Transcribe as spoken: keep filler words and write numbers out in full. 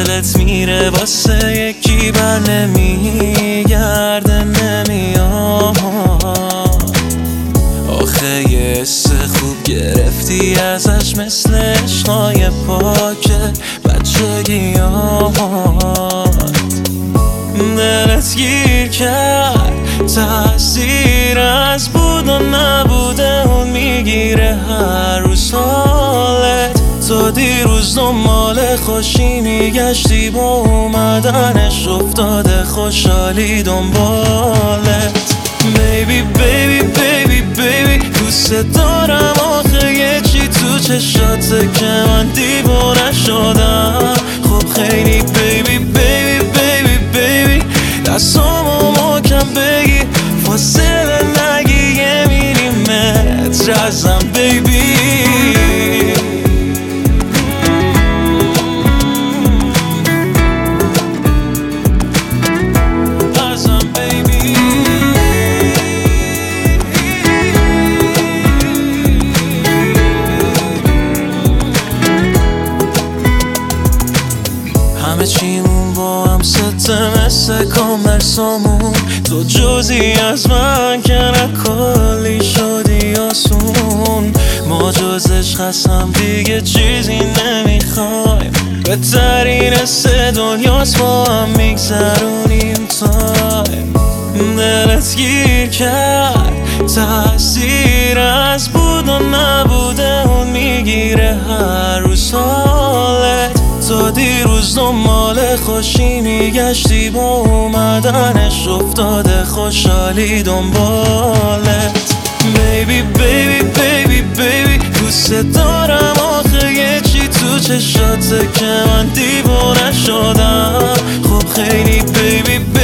دلت میره واسه یکی بر نمیگرده نمیاد. آخه یه حس خوب گرفتی ازش مثل عشقای پاکه بچگیات. دلت گیر کرد تأثیر از بود و نبوده اون میگیره هر روز حالت. تو دیروز دنبال خوشی میگشتی با اومدنش افتاده خوشحالی دنبالت. بیبی بیبی بیبی بیبی دوست دارم آخه یه چی تو چشاته که من دیوانه شدم. خب خیلی بیبی بیبی بیبی بیبی دستامو محکم بگی فاصله نگی یه میلیمتر ازم بیبی. همه چیمون با هم سته مثل کامرسامون. تو جزی از من که نکالی شدی آسون. ما جز عشق هستم دیگه چیزی نمیخوایم. بهترین سه دنیاست با هم میگذرونیم تایم. دلت گیر کرد تأثیر از بود و نبوده اون میگیره هر روز حالت. تو دیروز دنبال خوشی میگشتی با اومدنش افتاده خوشحالی دنبالت. بیبی بیبی بیبی بیبی دوست دارم آخه یه چی تو چشاته که من دیوانه شدم. خب خیلی بیبی بیبی